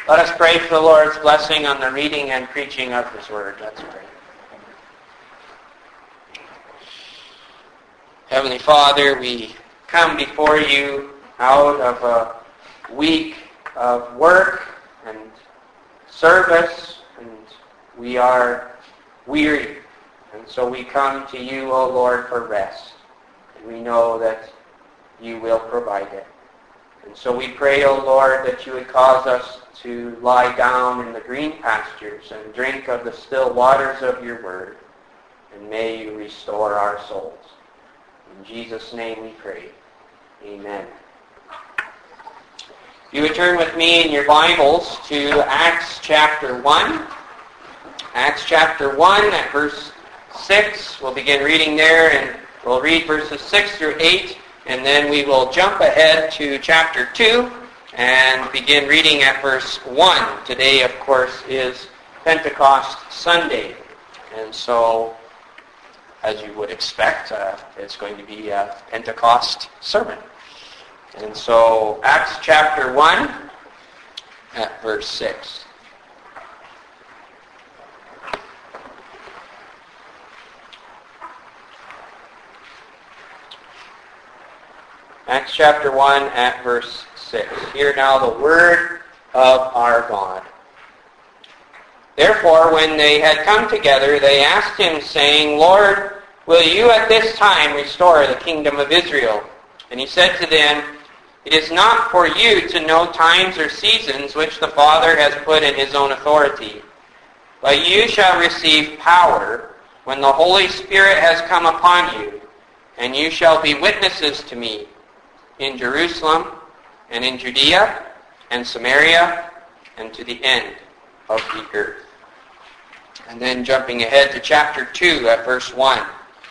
Let us pray for the Lord's blessing on the reading and preaching of His Word. Let's pray. Heavenly Father, we come before you out of a week of work and service, and we are weary. And so we come to you, O Lord, for rest. And we know that you will provide it. And so we pray, O Lord, that you would cause us to lie down in the green pastures and drink of the still waters of your word. And may you restore our souls. In Jesus' name we pray. Amen. If you would turn with me in your Bibles to Acts chapter 1. Acts chapter 1 at verse 6. We'll begin reading there, and we'll read verses 6 through 8. And then we will jump ahead to chapter 2 and begin reading at verse 1. Today, of course, is Pentecost Sunday. And so, as you would expect, it's going to be a Pentecost sermon. And so, Acts chapter 1 at verse 6. Acts chapter 1 at verse 6. Hear now the word of our God. Therefore, when they had come together, they asked him, saying, Lord, will you at this time restore the kingdom of Israel? And he said to them, It is not for you to know times or seasons which the Father has put in his own authority. But you shall receive power when the Holy Spirit has come upon you, and you shall be witnesses to me in Jerusalem, and in Judea, and Samaria, and to the end of the earth. And then jumping ahead to chapter 2 at verse 1.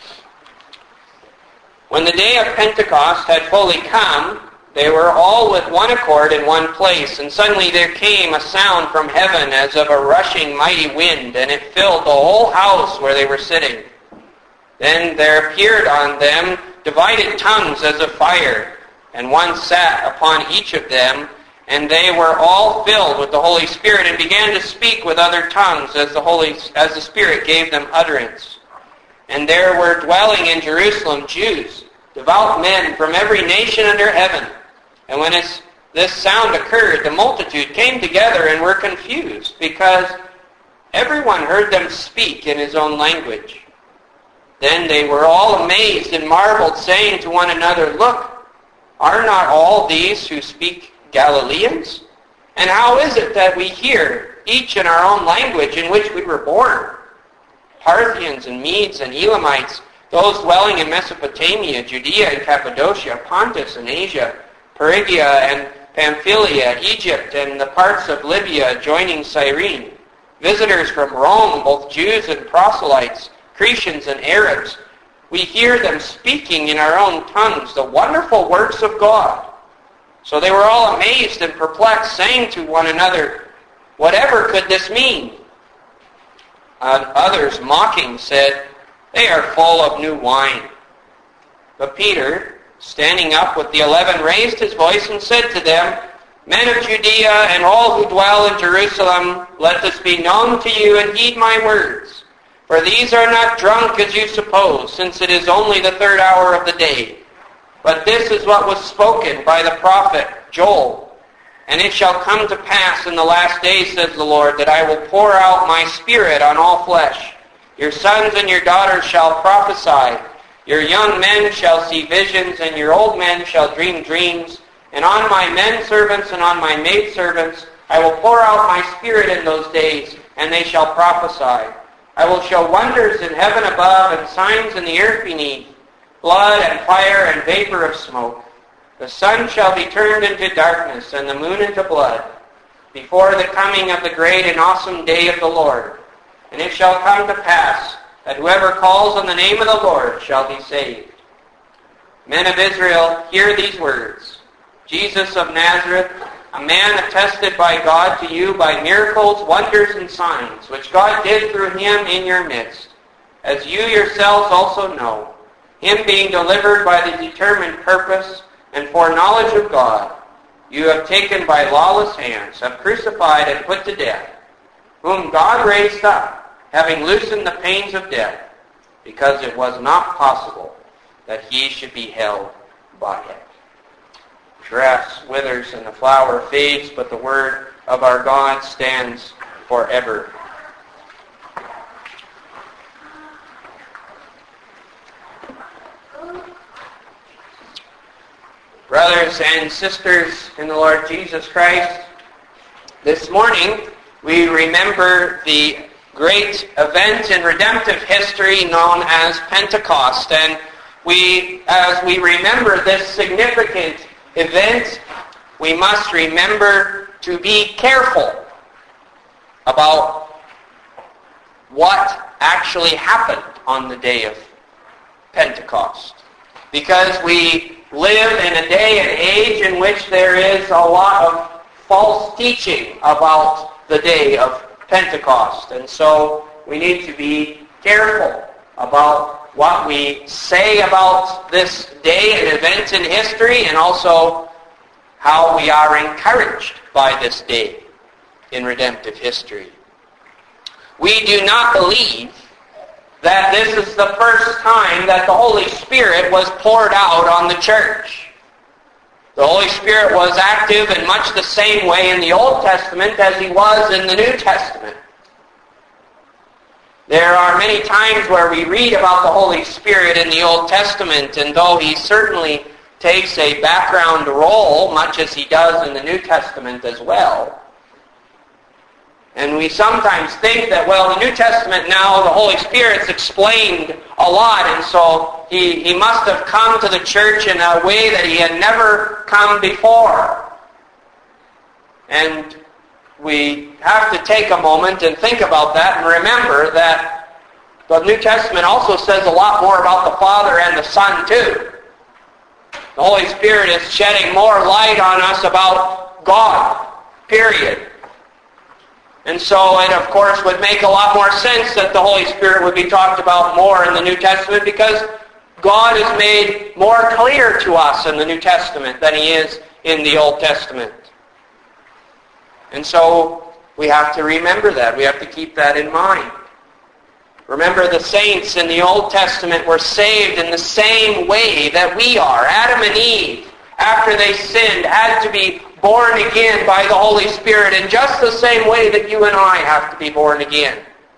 When the day of Pentecost had fully come, they were all with one accord in one place, and suddenly there came a sound from heaven as of a rushing mighty wind, and it filled the whole house where they were sitting. Then there appeared on them divided tongues as of fire, and one sat upon each of them, and they were all filled with the Holy Spirit, and began to speak with other tongues as the Spirit gave them utterance. And there were dwelling in Jerusalem Jews, devout men from every nation under heaven. And when this sound occurred, the multitude came together and were confused, because everyone heard them speak in his own language. Then they were all amazed and marveled, saying to one another, Look, are not all these who speak Galileans? And how is it that we hear, each in our own language in which we were born? Parthians and Medes and Elamites, those dwelling in Mesopotamia, Judea and Cappadocia, Pontus and Asia, Phrygia and Pamphylia, Egypt and the parts of Libya adjoining Cyrene, visitors from Rome, both Jews and proselytes, Cretians and Arabs, we hear them speaking in our own tongues the wonderful works of God. So they were all amazed and perplexed, saying to one another, Whatever could this mean? Others, mocking, said, They are full of new wine. But Peter, standing up with the 11, raised his voice and said to them, Men of Judea and all who dwell in Jerusalem, let this be known to you, and heed my words. For these are not drunk as you suppose, since it is only the third hour of the day. But this is what was spoken by the prophet Joel. And it shall come to pass in the last days, says the Lord, that I will pour out my Spirit on all flesh. Your sons and your daughters shall prophesy. Your young men shall see visions, and your old men shall dream dreams. And on my men servants and on my maid servants I will pour out my Spirit in those days, and they shall prophesy. I will show wonders in heaven above and signs in the earth beneath, blood and fire and vapor of smoke. The sun shall be turned into darkness and the moon into blood before the coming of the great and awesome day of the Lord. And it shall come to pass that whoever calls on the name of the Lord shall be saved. Men of Israel, hear these words. Jesus of Nazareth, a man attested by God to you by miracles, wonders, and signs, which God did through him in your midst, as you yourselves also know, him being delivered by the determined purpose and foreknowledge of God, you have taken by lawless hands, have crucified and put to death, whom God raised up, having loosened the pains of death, because it was not possible that he should be held by it. The grass withers and the flower fades, but the word of our God stands forever. Brothers and sisters in the Lord Jesus Christ, this morning we remember the great event in redemptive history known as Pentecost. And as we remember this significant event, we must remember to be careful about what actually happened on the day of Pentecost. Because we live in a day and age in which there is a lot of false teaching about the day of Pentecost. And so we need to be careful about what we say about this day and event in history, and also how we are encouraged by this day in redemptive history. We do not believe that this is the first time that the Holy Spirit was poured out on the church. The Holy Spirit was active in much the same way in the Old Testament as he was in the New Testament. There are many times where we read about the Holy Spirit in the Old Testament, and though he certainly takes a background role, much as he does in the New Testament as well, and we sometimes think that, well, the New Testament now, the Holy Spirit's explained a lot, and so he must have come to the church in a way that he had never come before. And we have to take a moment and think about that and remember that the New Testament also says a lot more about the Father and the Son too. The Holy Spirit is shedding more light on us about God, period. And so it, of course, would make a lot more sense that the Holy Spirit would be talked about more in the New Testament, because God is made more clear to us in the New Testament than he is in the Old Testament. And so we have to remember that. We have to keep that in mind. Remember, the saints in the Old Testament were saved in the same way that we are. Adam and Eve, after they sinned, had to be born again by the Holy Spirit in just the same way that you and I have to be born again.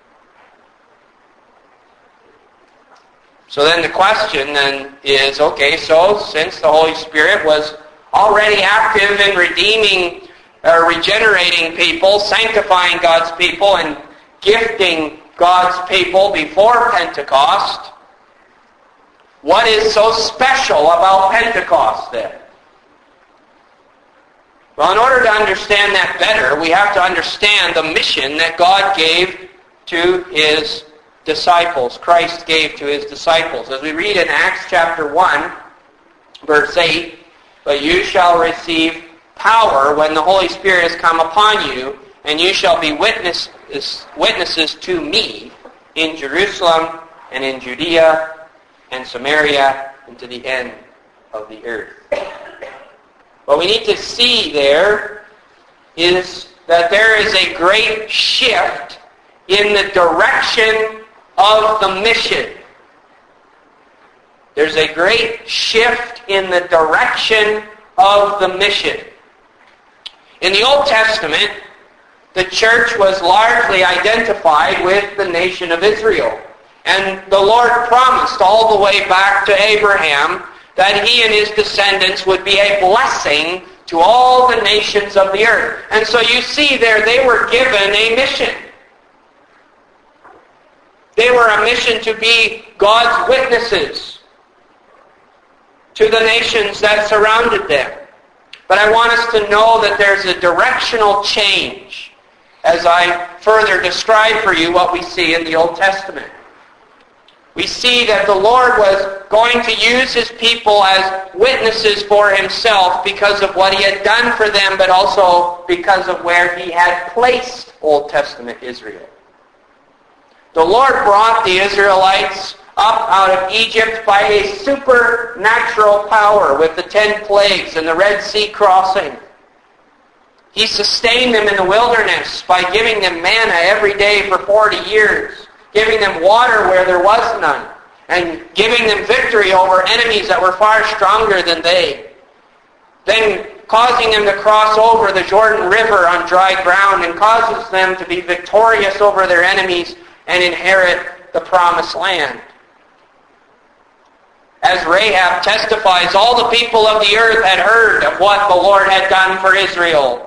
So then the question then is, okay, so since the Holy Spirit was already active in redeeming or regenerating people, sanctifying God's people, and gifting God's people before Pentecost, what is so special about Pentecost then? Well, in order to understand that better, we have to understand the mission that God gave to his disciples, Christ gave to his disciples. As we read in Acts chapter 1, verse 8, "But you shall receive power when the Holy Spirit has come upon you, and you shall be witnesses to me in Jerusalem and in Judea and Samaria and to the end of the earth." What we need to see there is that there is a great shift in the direction of the mission. There's a great shift in the direction of the mission. In the Old Testament, the church was largely identified with the nation of Israel. And the Lord promised all the way back to Abraham that he and his descendants would be a blessing to all the nations of the earth. And so you see there, they were given a mission. They were a mission to be God's witnesses to the nations that surrounded them. But I want us to know that there's a directional change as I further describe for you what we see in the Old Testament. We see that the Lord was going to use his people as witnesses for himself because of what he had done for them, but also because of where he had placed Old Testament Israel. The Lord brought the Israelites up out of Egypt by a supernatural power with the 10 plagues and the Red Sea crossing. He sustained them in the wilderness by giving them manna every day for 40 years, giving them water where there was none, and giving them victory over enemies that were far stronger than they. Then causing them to cross over the Jordan River on dry ground, and causes them to be victorious over their enemies and inherit the promised land. As Rahab testifies, all the people of the earth had heard of what the Lord had done for Israel,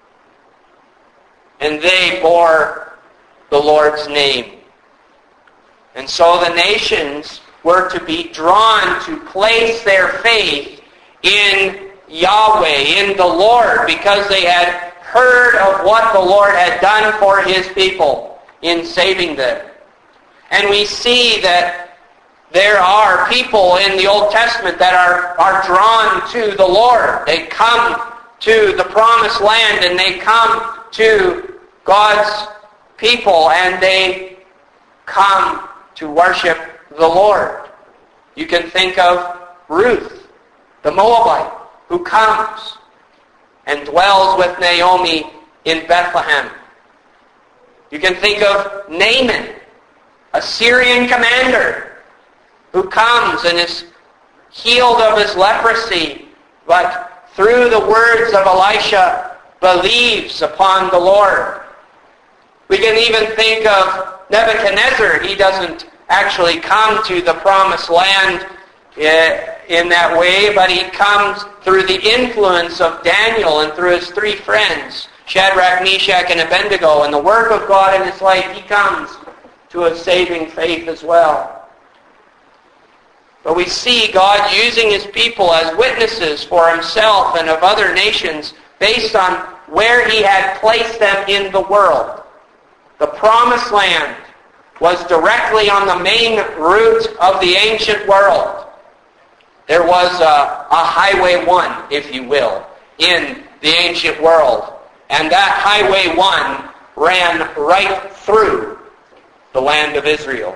and they bore the Lord's name. And so the nations were to be drawn to place their faith in Yahweh, in the Lord, because they had heard of what the Lord had done for His people in saving them. And we see that there are people in the Old Testament that are drawn to the Lord. They come to the promised land, and they come to God's people, and they come to worship the Lord. You can think of Ruth, the Moabite, who comes and dwells with Naomi in Bethlehem. You can think of Naaman, a Syrian commander, who comes and is healed of his leprosy, but through the words of Elisha, believes upon the Lord. We can even think of Nebuchadnezzar. He doesn't actually come to the promised land in that way, but he comes through the influence of Daniel and through his three friends, Shadrach, Meshach, and Abednego, and the work of God in his life. He comes to a saving faith as well. But we see God using His people as witnesses for Himself and of other nations based on where He had placed them in the world. The promised land was directly on the main route of the ancient world. There was a Highway 1, if you will, in the ancient world. And that Highway 1 ran right through the land of Israel.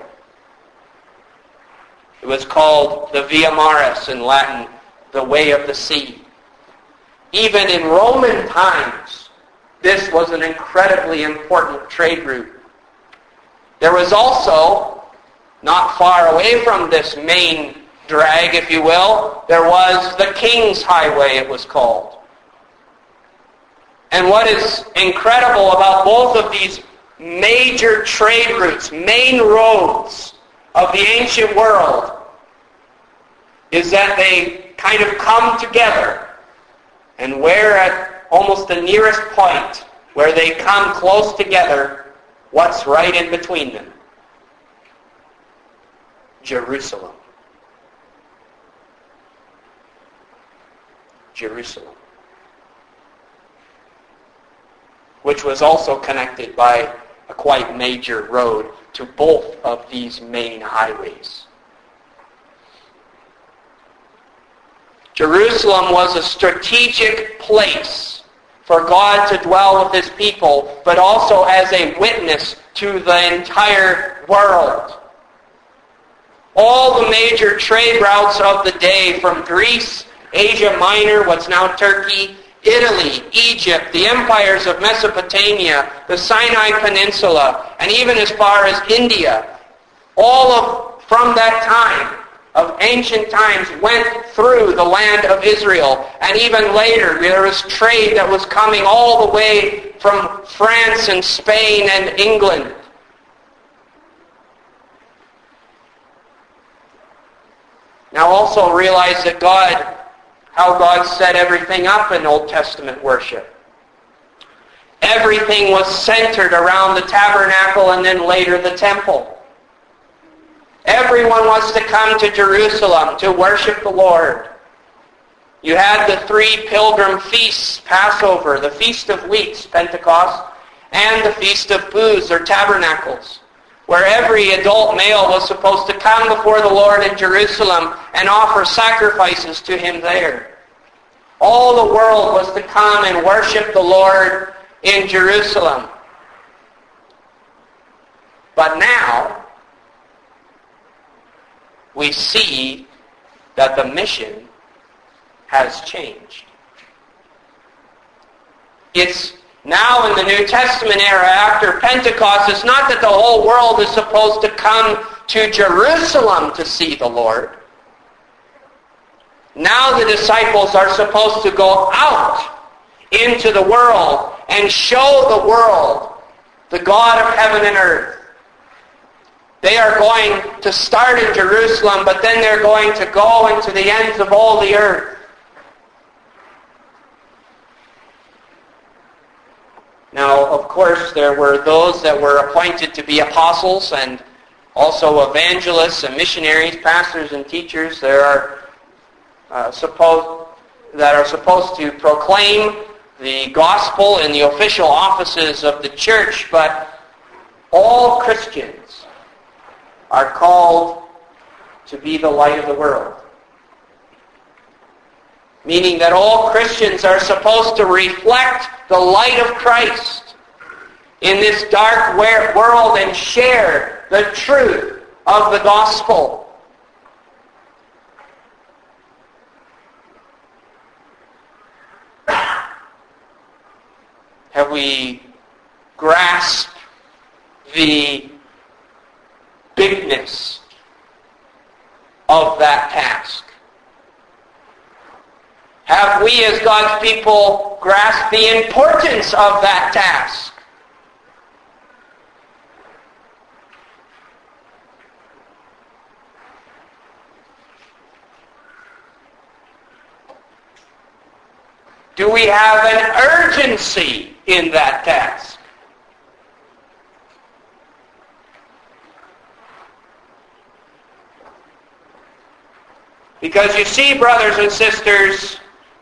It was called the Via Maris, in Latin, the Way of the Sea. Even in Roman times, this was an incredibly important trade route. There was also, not far away from this main drag, if you will, there was the King's Highway, it was called. And what is incredible about both of these major trade routes, main roads of the ancient world, is that they kind of come together, and where at almost the nearest point where they come close together, what's right in between them? Jerusalem. Jerusalem. Which was also connected by a quite major road to both of these main highways. Jerusalem was a strategic place for God to dwell with His people, but also as a witness to the entire world. All the major trade routes of the day, from Greece, Asia Minor, what's now Turkey, Italy, Egypt, the empires of Mesopotamia, the Sinai Peninsula, and even as far as India, from that time of ancient times went through the land of Israel. And even later, there was trade that was coming all the way from France and Spain and England. Now also realize that how God set everything up in Old Testament worship. Everything was centered around the tabernacle and then later the temple. Everyone was to come to Jerusalem to worship the Lord. You had the 3 pilgrim feasts, Passover, the Feast of Weeks, Pentecost, and the Feast of Booths, or Tabernacles, where every adult male was supposed to come before the Lord in Jerusalem and offer sacrifices to Him there. All the world was to come and worship the Lord in Jerusalem. But now, we see that the mission has changed. it's now in the New Testament era after Pentecost, it's not that the whole world is supposed to come to Jerusalem to see the Lord. Now the disciples are supposed to go out into the world and show the world the God of heaven and earth. They are going to start in Jerusalem, but then they're going to go into the ends of all the earth. Now, of course, there were those that were appointed to be apostles and also evangelists and missionaries, pastors and teachers. There are supposed to proclaim the gospel in the official offices of the church, but all Christians are called to be the light of the world. Meaning that all Christians are supposed to reflect the light of Christ in this dark world and share the truth of the gospel. Have we grasped the bigness of that task? Have we as God's people grasped the importance of that task? Do we have an urgency in that task? Because you see, brothers and sisters,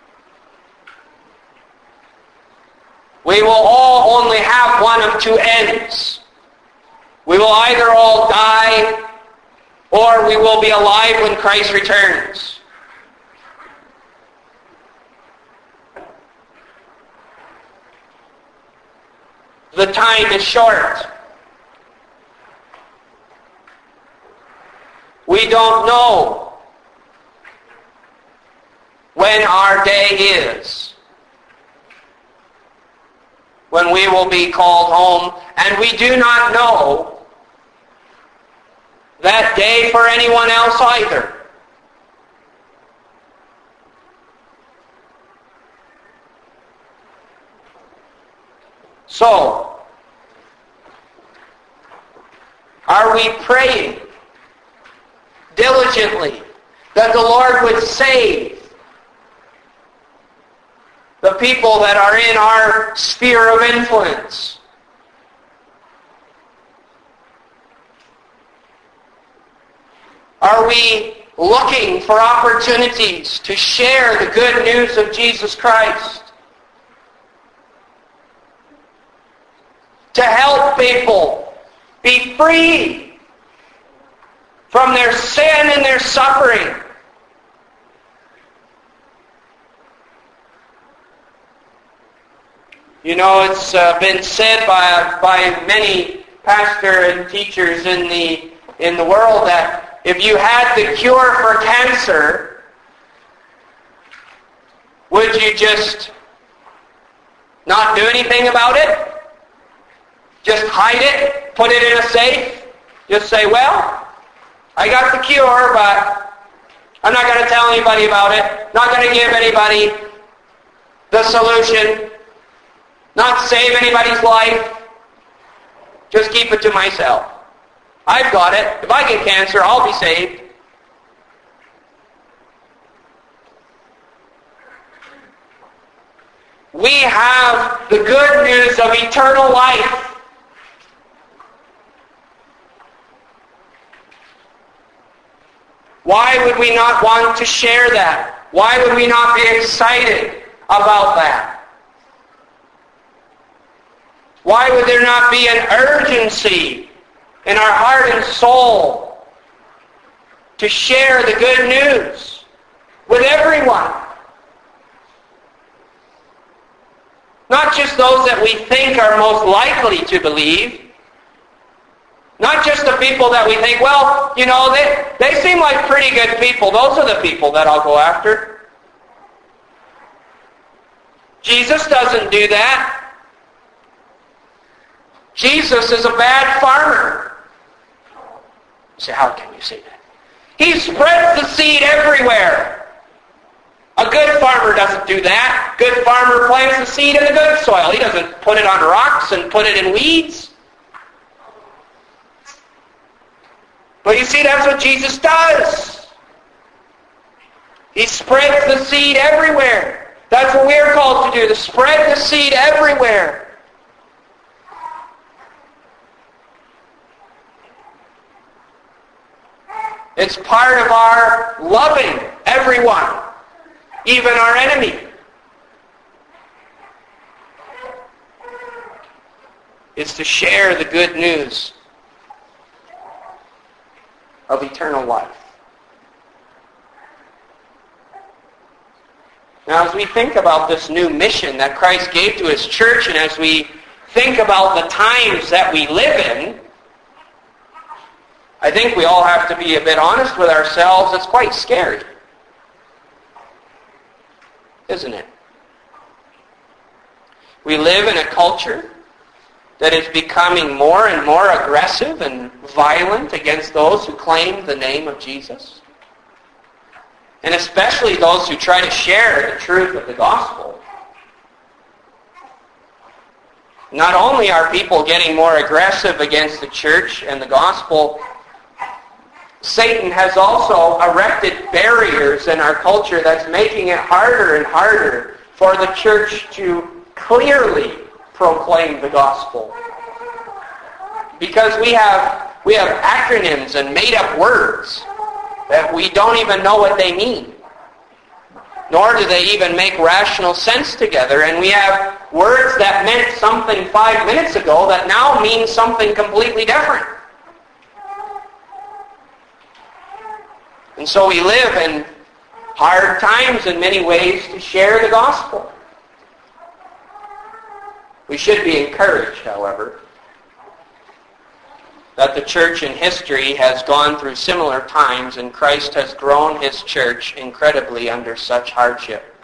we will all only have one of two ends. We will either all die, or we will be alive when Christ returns. The time is short. We don't know when our day is, when we will be called home, and we do not know that day for anyone else either. So, are we praying diligently that the Lord would save the people that are in our sphere of influence? Are we looking for opportunities to share the good news of Jesus Christ? To help people be free from their sin and their suffering. You know, it's been said by many pastors and teachers in the world that if you had the cure for cancer, would you just not do anything about it? Just hide it, put it in a safe, just say, well, I got the cure, but I'm not going to tell anybody about it, not going to give anybody the solution, not save anybody's life, just keep it to myself. I've got it. If I get cancer, I'll be saved. We have the good news of eternal life. Why would we not want to share that? Why would we not be excited about that? Why would there not be an urgency in our heart and soul to share the good news with everyone? Not just those that we think are most likely to believe. Not just the people that we think, well, you know, they seem like pretty good people. Those are the people that I'll go after. Jesus doesn't do that. Jesus is a bad farmer. You say, how can you say that? He spreads the seed everywhere. A good farmer doesn't do that. Good farmer plants the seed in the good soil. He doesn't put it on rocks and put it in weeds. But you see, that's what Jesus does. He spreads the seed everywhere. That's what we're called to do, to spread the seed everywhere. It's part of our loving everyone, even our enemy. It's to share the good news of eternal life. Now, as we think about this new mission that Christ gave to His church, and as we think about the times that we live in, I think we all have to be a bit honest with ourselves. It's quite scary, isn't it? We live in a culture that is becoming more and more aggressive and violent against those who claim the name of Jesus. And especially those who try to share the truth of the gospel. Not only are people getting more aggressive against the church and the gospel, Satan has also erected barriers in our culture that's making it harder and harder for the church to clearly proclaim the gospel. Because we have acronyms and made-up words that we don't even know what they mean. Nor do they even make rational sense together. And we have words that meant something 5 minutes ago that now mean something completely different. And so we live in hard times in many ways to share the gospel. We should be encouraged, however, that the church in history has gone through similar times, and Christ has grown His church incredibly under such hardship.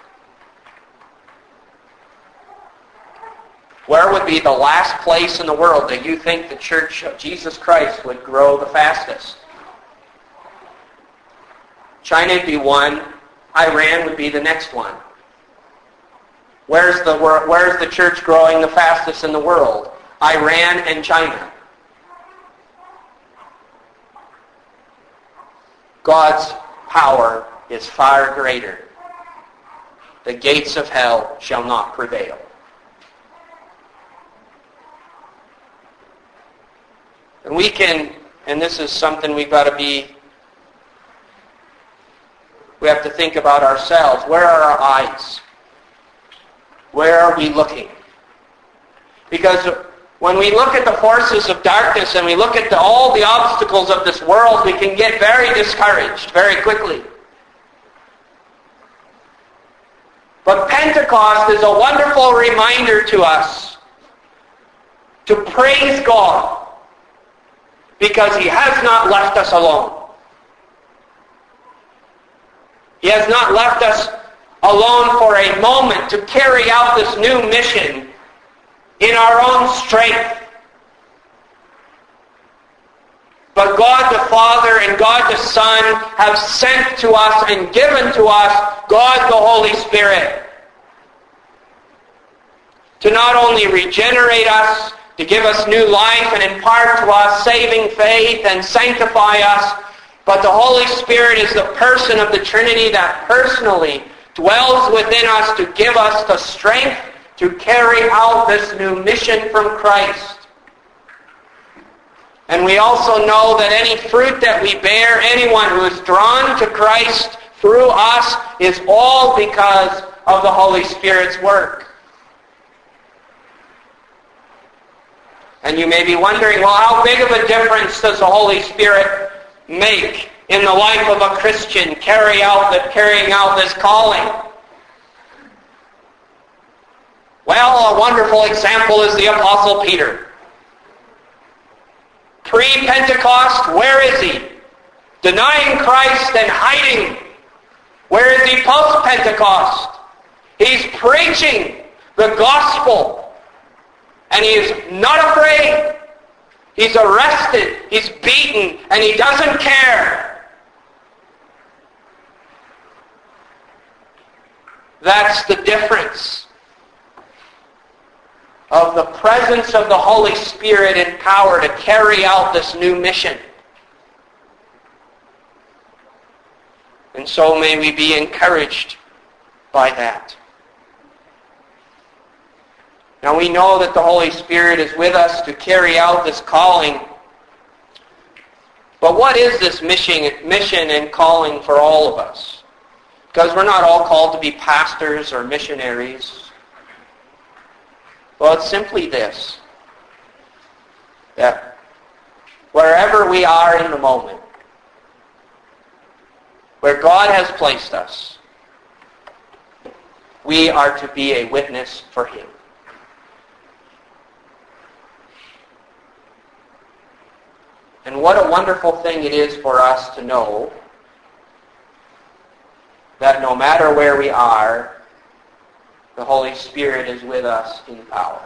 Where would be the last place in the world that you think the church of Jesus Christ would grow the fastest? China would be one. Iran would be the next one. Where's the church growing the fastest in the world? Iran and China. God's power is far greater. The gates of hell shall not prevail. And we can, and this is something we have to think about ourselves. Where are our eyes? Where are we looking? Because when we look at the forces of darkness and we look at all the obstacles of this world, we can get very discouraged very quickly. But Pentecost is a wonderful reminder to us to praise God because He has not left us alone. He has not left us alone for a moment to carry out this new mission in our own strength. But God the Father and God the Son have sent to us and given to us God the Holy Spirit to not only regenerate us, to give us new life and impart to us saving faith and sanctify us, but the Holy Spirit is the person of the Trinity that personally dwells within us to give us the strength to carry out this new mission from Christ. And we also know that any fruit that we bear, anyone who is drawn to Christ through us, is all because of the Holy Spirit's work. And you may be wondering, well, how big of a difference does the Holy Spirit make in the life of a Christian carrying out this calling? Well, a wonderful example is the Apostle Peter. Pre-Pentecost, where is he? Denying Christ and hiding. Where is he post-Pentecost? He's preaching the gospel. And he is not afraid. He's arrested, he's beaten, and he doesn't care. That's the difference of the presence of the Holy Spirit in power to carry out this new mission. And so may we be encouraged by that. Now we know that the Holy Spirit is with us to carry out this calling. But what is this mission and calling for all of us? Because we're not all called to be pastors or missionaries. Well, it's simply this, that wherever we are in the moment, where God has placed us, we are to be a witness for Him. And what a wonderful thing it is for us to know that no matter where we are, the Holy Spirit is with us in power.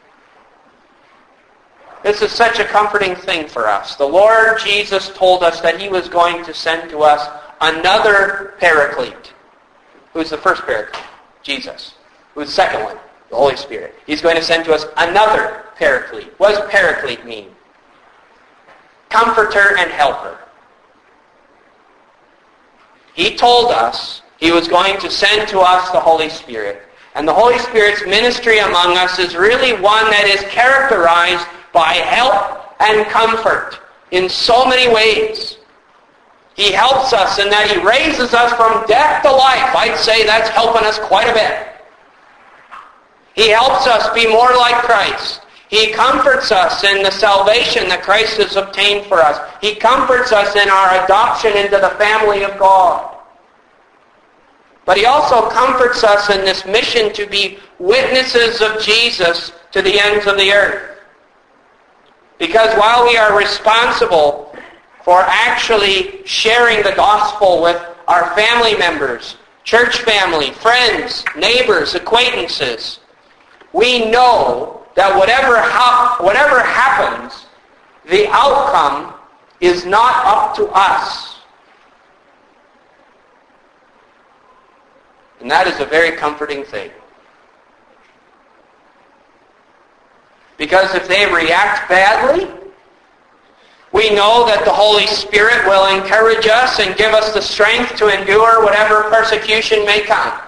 This is such a comforting thing for us. The Lord Jesus told us that He was going to send to us another Paraclete. Who's the first Paraclete? Jesus. Who's the second one? The Holy Spirit. He's going to send to us another Paraclete. What does Paraclete mean? Comforter and helper. He told us He was going to send to us the Holy Spirit. And the Holy Spirit's ministry among us is really one that is characterized by help and comfort in so many ways. He helps us in that He raises us from death to life. I'd say that's helping us quite a bit. He helps us be more like Christ. He comforts us in the salvation that Christ has obtained for us. He comforts us in our adoption into the family of God. But He also comforts us in this mission to be witnesses of Jesus to the ends of the earth. Because while we are responsible for actually sharing the gospel with our family members, church family, friends, neighbors, acquaintances, we know that whatever happens, the outcome is not up to us. And that is a very comforting thing. Because if they react badly, we know that the Holy Spirit will encourage us and give us the strength to endure whatever persecution may come.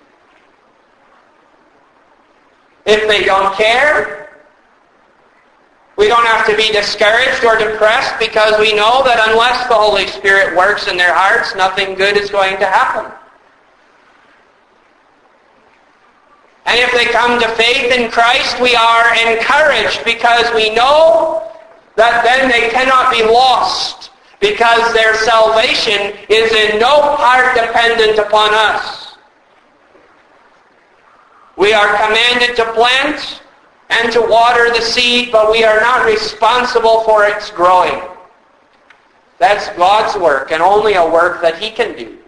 If they don't care, we don't have to be discouraged or depressed, because we know that unless the Holy Spirit works in their hearts, nothing good is going to happen. And if they come to faith in Christ, we are encouraged, because we know that then they cannot be lost, because their salvation is in no part dependent upon us. We are commanded to plant and to water the seed, but we are not responsible for its growing. That's God's work, and only a work that He can do.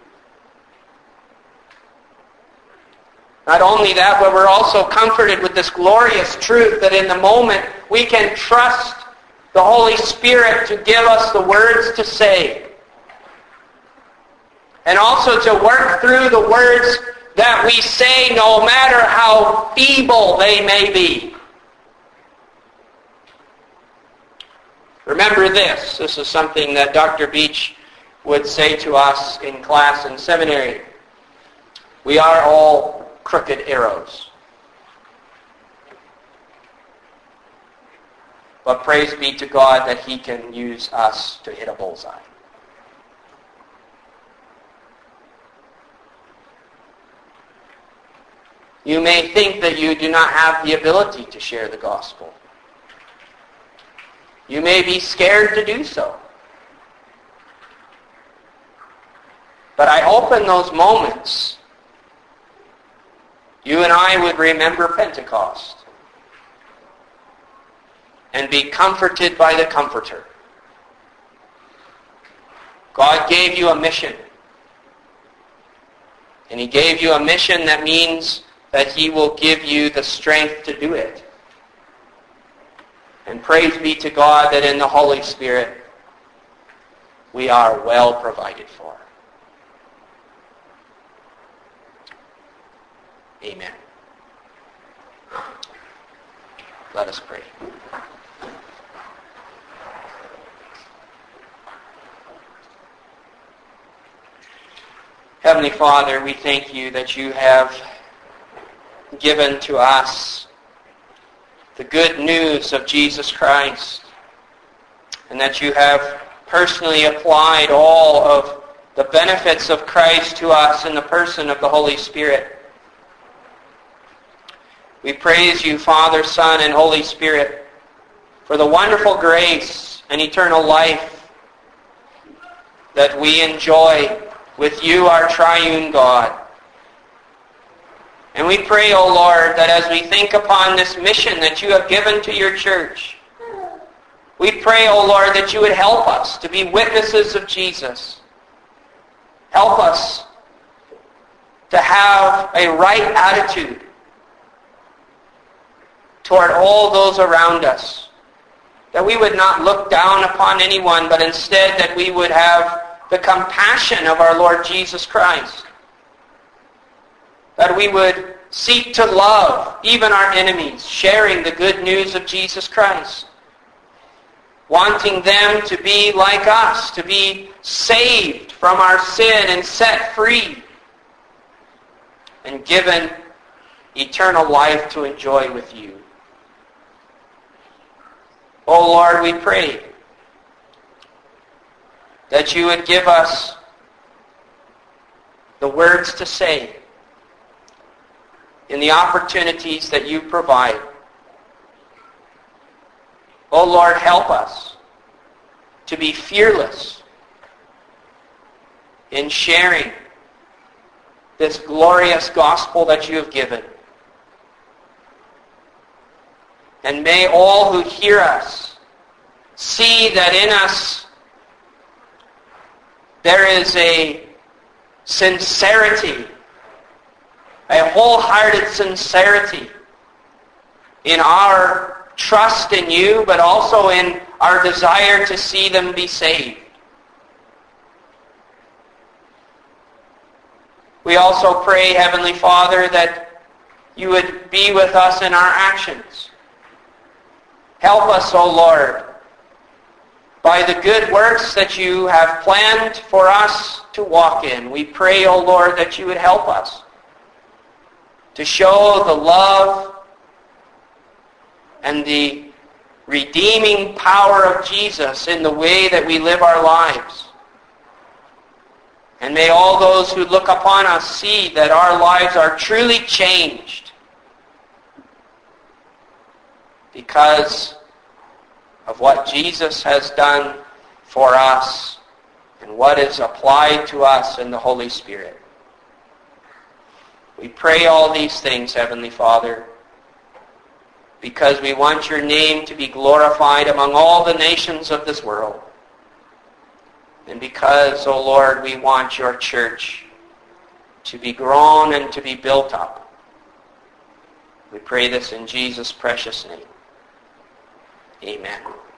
Not only that, but we're also comforted with this glorious truth that in the moment we can trust the Holy Spirit to give us the words to say. And also to work through the words that we say, no matter how feeble they may be. Remember this. This is something that Dr. Beach would say to us in class in seminary. We are all crooked arrows. But praise be to God that He can use us to hit a bullseye. You may think that you do not have the ability to share the gospel. You may be scared to do so. But I hope in those moments you and I would remember Pentecost and be comforted by the Comforter. God gave you a mission. And He gave you a mission that means that He will give you the strength to do it. And praise be to God that in the Holy Spirit we are well provided for. Amen. Let us pray. Heavenly Father, we thank you that you have given to us the good news of Jesus Christ, and that you have personally applied all of the benefits of Christ to us in the person of the Holy Spirit. We praise you, Father, Son, and Holy Spirit, for the wonderful grace and eternal life that we enjoy with you, our triune God. And we pray, O Lord, that as we think upon this mission that you have given to your church, we pray, O Lord, that you would help us to be witnesses of Jesus. Help us to have a right attitude toward all those around us. That we would not look down upon anyone, but instead that we would have the compassion of our Lord Jesus Christ. That we would seek to love even our enemies, sharing the good news of Jesus Christ. Wanting them to be like us, to be saved from our sin and set free, and given eternal life to enjoy with you. Oh Lord, we pray that you would give us the words to say in the opportunities that you provide. Oh Lord, help us to be fearless in sharing this glorious gospel that you have given. And may all who hear us see that in us there is a sincerity, a wholehearted sincerity in our trust in you, but also in our desire to see them be saved. We also pray, Heavenly Father, that you would be with us in our actions. Help us, O Lord, by the good works that you have planned for us to walk in. We pray, O Lord, that you would help us to show the love and the redeeming power of Jesus in the way that we live our lives. And may all those who look upon us see that our lives are truly changed because of what Jesus has done for us and what is applied to us in the Holy Spirit. We pray all these things, Heavenly Father, because we want your name to be glorified among all the nations of this world. And because, O Lord, we want your church to be grown and to be built up. We pray this in Jesus' precious name. Amen.